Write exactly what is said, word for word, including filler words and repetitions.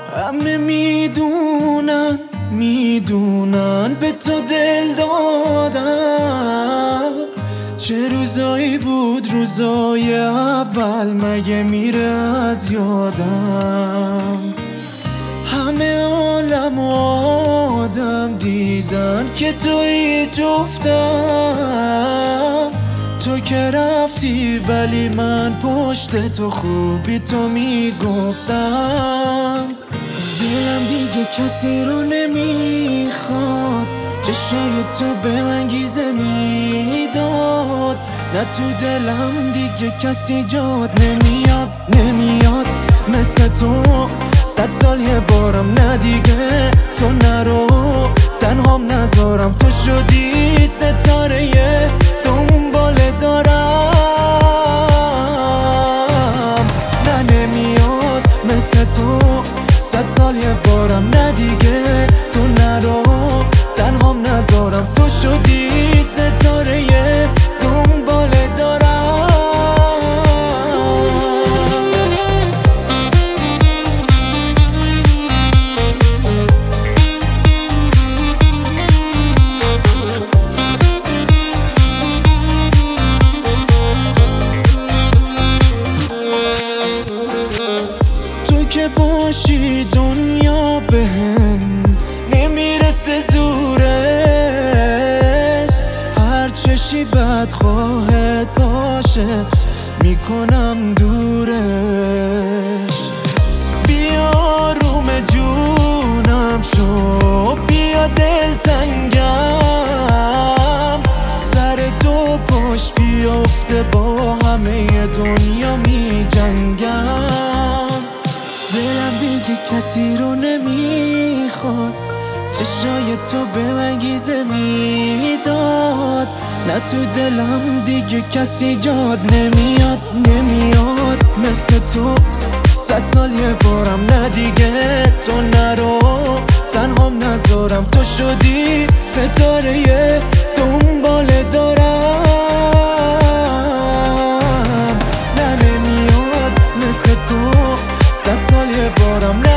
همه میدونن میدونن به تو دل دادم. چه روزایی بود روزای اول، مگه میره از یادم. همه عالم و آدم دیدن که توی جفتم. تو که رفتی ولی من پشت تو خوبی تو میگفتم. دلم دیگه کسی رو نمیخواد، چشای تو به من گیزه میداد. نه تو دلم دیگه کسی جاد نمیاد نمیاد مثل تو. صد سال یه بارم نه دیگه تو نرو، تنهام نذارم. تو شدی ستاره دنبال دارم. نه نمیاد مثل تو، صد سال یه بارم نه دیگه تو نرو، تنهام نذارم. تو شدی ستاره دنبال دارم. تو که باشی دنیا بهم نمیرسه زورش. هر چشی بدخواهت باشه میکنم دورش. بیا روم جونم شو، بیا دلتنگم. سر دو پاش بیافته با همه دنیا می جنگم. دلم دیگه کسی رو نمیخواد، چشای تو به من گیزه میداد. نه تو دلم دیگه کسی جاد نمیاد نمیاد مثل تو. صد سال یه بارم نه دیگه تو نرو، تنهام نذارم. تو شدی ستاره دنبال دارم. نه نمیاد مثل تو، صد سال یه بارم